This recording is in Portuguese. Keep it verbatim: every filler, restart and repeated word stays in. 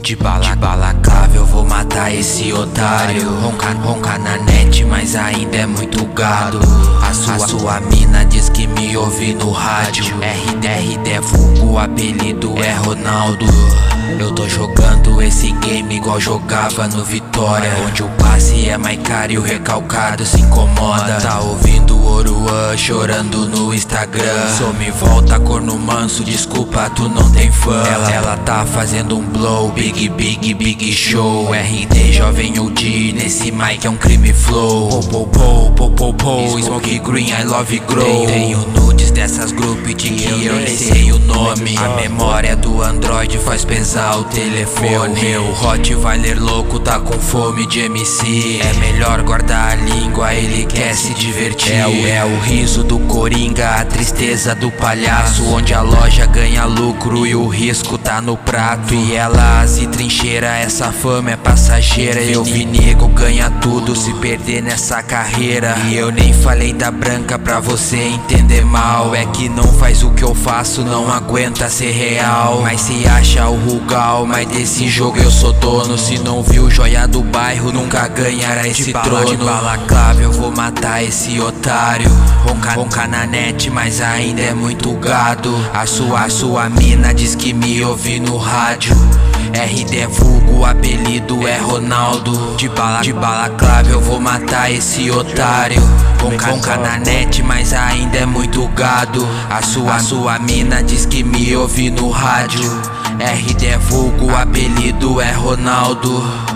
De bala, de balaclava eu vou matar esse otário. Ronca, ronca na net, mas ainda é muito gado. A sua, a sua mina diz que me ouve no rádio. R D, R D é vulgo, o apelido é Ronaldo. Eu tô jogando esse game igual jogava no Vitória, onde o passe é mais caro e o recalcado se incomoda. Tá ouvindo o Oruan chorando no Instagram. Sou me volta corno manso, desculpa tu não tem fã. Ela, ela tá fazendo um blow, big big big show. R D jovem O G, nesse mic é um crime flow. Po po po po po, smoke green I love grow. Tenho nudes dessas grupos de que eu nem sei o nome. A memória do Android faz pesar o telefone. Meu, meu Rottweiler louco tá com fome de M C. É melhor guardar a língua, ele quer se divertir. É o, é o riso do Coringa, a tristeza do palhaço, onde a loja ganha lucro e o risco tá no prato. Vielas e trincheira, essa fama é passageira. Eu vi nego ganha tudo, se perder nessa carreira. E eu nem falei da branca pra você entender mal. É que não faz o que eu faço, não aguenta ser real. Mas se acha o Rugal, mas desse jogo eu sou dono. Se não viu joia do bairro, nunca ganhará esse trono. De balaclava eu vou matar esse otário. Ronca, ronca na net, mas ainda é muito gado. A sua, a sua mina diz que me ouve no rádio. R D é vulgo, o apelido é Ronaldo. De bala, de balaclava eu vou matar esse otário. Ronca, ronca na net, mas ainda é muito gado. A sua, a sua mina diz que me ouve no rádio. R D é vulgo, o apelido é Ronaldo.